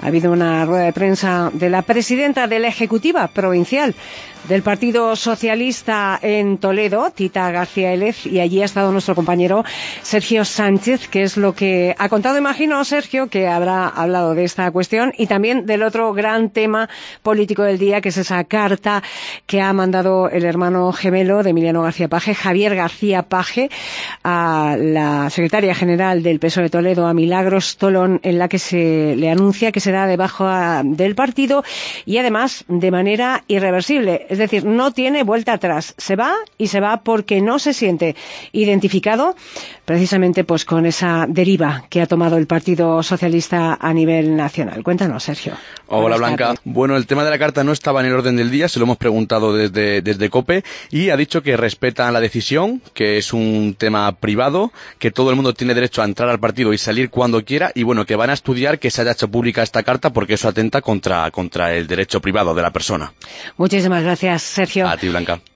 Ha habido una rueda de prensa de la presidenta de la Ejecutiva Provincial del Partido Socialista en Toledo, Tita García Élez, y allí ha estado nuestro compañero Sergio Sánchez, que es lo que ha contado. Imagino, Sergio, que habrá hablado de esta cuestión y también del otro gran tema político del día, que es esa carta que ha mandado el hermano gemelo de Emiliano García Paje, Javier García Paje, a la secretaria general del PSOE de Toledo, a Milagros Tolón, en la que se le anuncia que será de baja del partido y además de manera irreversible. Es decir, no tiene vuelta atrás. Se va y se va porque no se siente identificado precisamente pues con esa deriva que ha tomado el Partido Socialista a nivel nacional. Cuéntanos, Sergio. Hola, Blanca. Bueno, el tema de la carta no estaba en el orden del día, se lo hemos preguntado desde COPE, y ha dicho que respetan la decisión, que es un tema privado, que todo el mundo tiene derecho a entrar al partido y salir cuando quiera, y bueno, que van a estudiar que se haya hecho pública esta carta porque eso atenta contra el derecho privado de la persona. Muchísimas gracias, Sergio. A ti, Blanca.